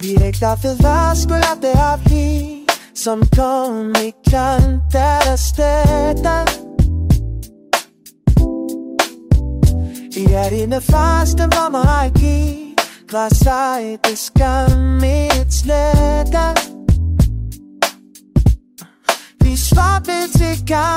Wie ik dat veel was, skulle at det har blivet, som kom i kan der steder. I er dine faste, hvor man har givet, græsser i det skam i et sletter. Vi svar ved til gang.